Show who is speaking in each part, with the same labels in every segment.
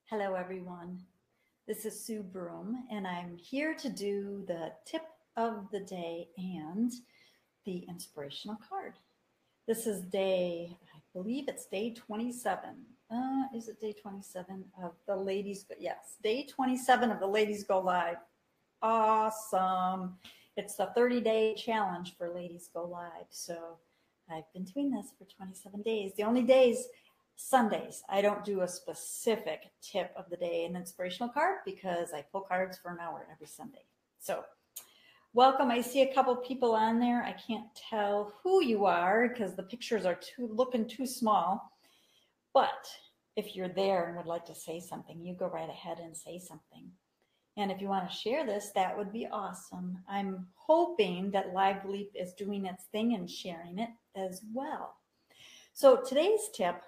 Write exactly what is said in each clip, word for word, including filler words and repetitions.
Speaker 1: Hello, everyone. This is Sue Broom, and I'm here to do the tip of the day and the inspirational card. This is day, I believe it's day twenty-seven. Uh, is it day twenty-seven of the Ladies Go? Yes, day twenty-seven of the Ladies Go Live. Awesome. It's the thirty-day challenge for Ladies Go Live. So I've been doing this for twenty-seven days. The only days Sundays, I don't do a specific tip of the day, an inspirational card, because I pull cards for an hour every Sunday. So welcome. I see a couple people on there. I can't tell who you are because the pictures are too looking too small. But if you're there and would like to say something, you go right ahead and say something. And if you want to share this, that would be awesome. I'm hoping that Live Leap is doing its thing and sharing it as well. So today's tip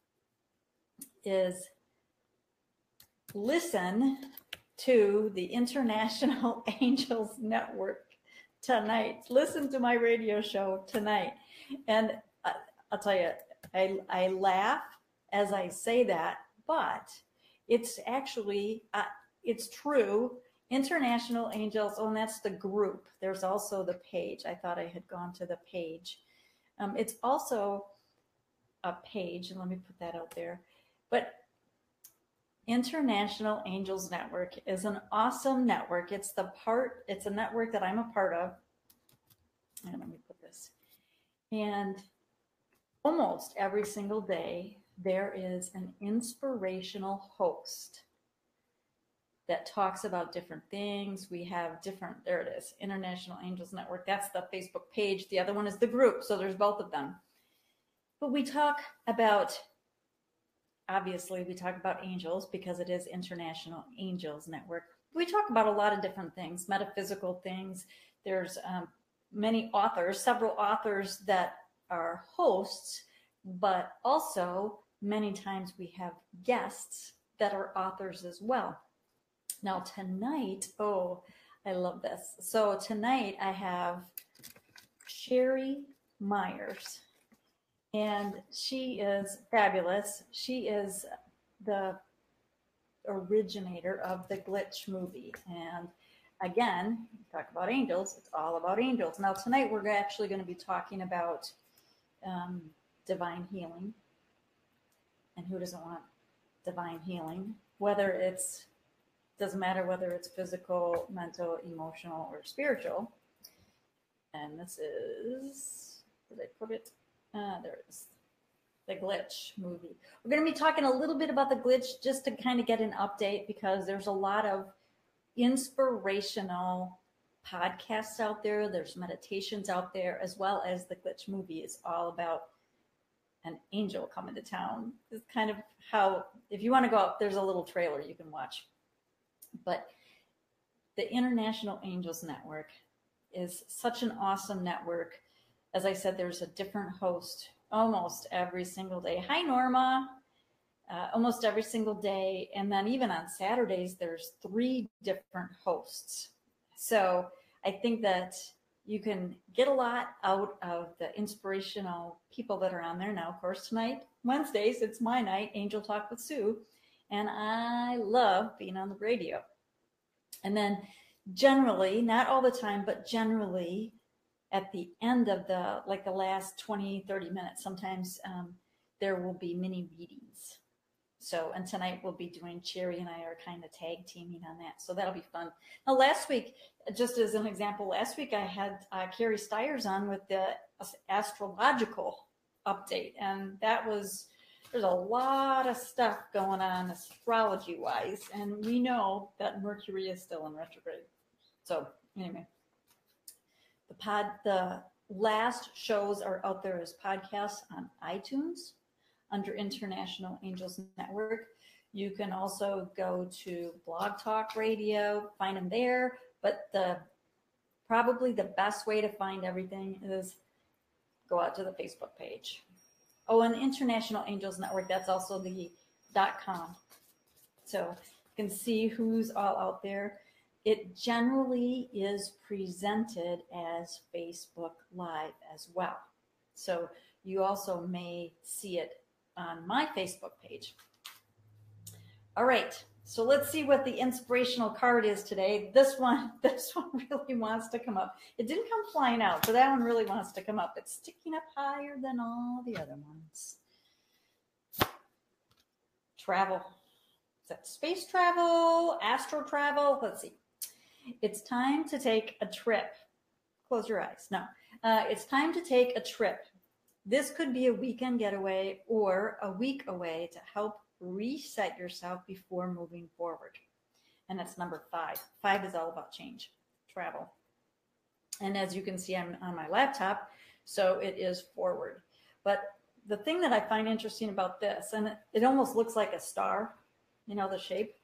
Speaker 1: is listen to the International Angels Network tonight. Listen to my radio show tonight. And I, I'll tell you, I, I laugh as I say that, but it's actually, uh, it's true. International Angels, oh, and that's the group. There's also the page. I thought I had gone to the page. Um, it's also a page, and let me put that out there. But International Angels Network is an awesome network. It's the part, it's a network that I'm a part of. And let me put this. And almost every single day, there is an inspirational host that talks about different things. We have different, there it is, International Angels Network. That's the Facebook page. The other one is the group. So there's both of them. But we talk about, obviously, we talk about angels because it is International Angels Network. We talk about a lot of different things, metaphysical things. There's um, many authors, several authors that are hosts, but also many times we have guests that are authors as well. Now tonight, oh, I love this. So tonight I have Sherry Myers. And she is fabulous. She is the originator of the Glitch movie. And again, talk about angels, it's all about angels. Now tonight we're actually going to be talking about um, divine healing. And who doesn't want divine healing? Whether it's, doesn't matter whether it's physical, mental, emotional, or spiritual. And this is, did I put it? Uh, there it is, the Glitch movie. We're going to be talking a little bit about the Glitch just to kind of get an update because there's a lot of inspirational podcasts out there. There's meditations out there, as well as the Glitch movie is all about an angel coming to town. It's kind of how, if you want to go up, there's a little trailer you can watch. But the International Angels Network is such an awesome network. As I said, there's a different host almost every single day. Hi, Norma. Uh, almost every single day. And then even on Saturdays, there's three different hosts. So I think that you can get a lot out of the inspirational people that are on there. Now, of course, tonight, Wednesdays, it's my night, Angel Talk with Sue. And I love being on the radio. And then generally, not all the time, but generally, at the end of the, like the last twenty, thirty minutes, sometimes um, there will be mini readings. So, and tonight we'll be doing, Cherry and I are kind of tag teaming on that. So that'll be fun. Now, last week, just as an example, last week I had uh, Carrie Stiers on with the astrological update. And that was, there's a lot of stuff going on astrology wise. And we know that Mercury is still in retrograde. So anyway. The pod, the last shows are out there as podcasts on iTunes under International Angels Network. You can also go to Blog Talk Radio, find them there. But the probably the best way to find everything is go out to the Facebook page. Oh, and International Angels Network, that's also the .com. So you can see who's all out there. It generally is presented as Facebook Live as well. So you also may see it on my Facebook page. All right. So let's see what the inspirational card is today. This one, this one really wants to come up. It didn't come flying out, so that one really wants to come up. It's sticking up higher than all the other ones. Travel. Is that space travel, astro travel? Let's see. It's time to take a trip. Close your eyes. No. Uh, it's time to take a trip. This could be a weekend getaway or a week away to help reset yourself before moving forward. And that's number five. Five is all about change, travel. And as you can see, I'm on my laptop, so it is forward. But the thing that I find interesting about this, and it, it almost looks like a star, you know, the shape.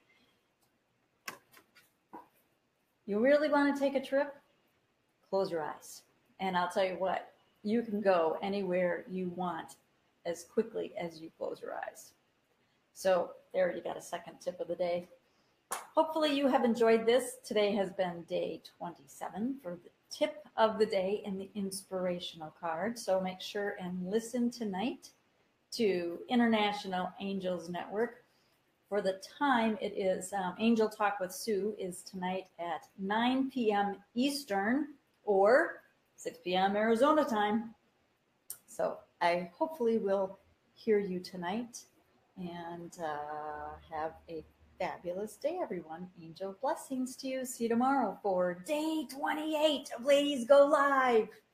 Speaker 1: You really want to take a trip? Close your eyes. And I'll tell you what, you can go anywhere you want as quickly as you close your eyes. So there, you got a second tip of the day. Hopefully you have enjoyed this. Today has been day twenty-seven for the tip of the day and the inspirational card. So make sure and listen tonight to International Angels Network. For the time, it is um, Angel Talk with Sue is tonight at nine p.m. Eastern or six p.m. Arizona time. So I hopefully will hear you tonight, and uh, have a fabulous day, everyone. Angel blessings to you. See you tomorrow for day twenty-eight of Ladies Go Live.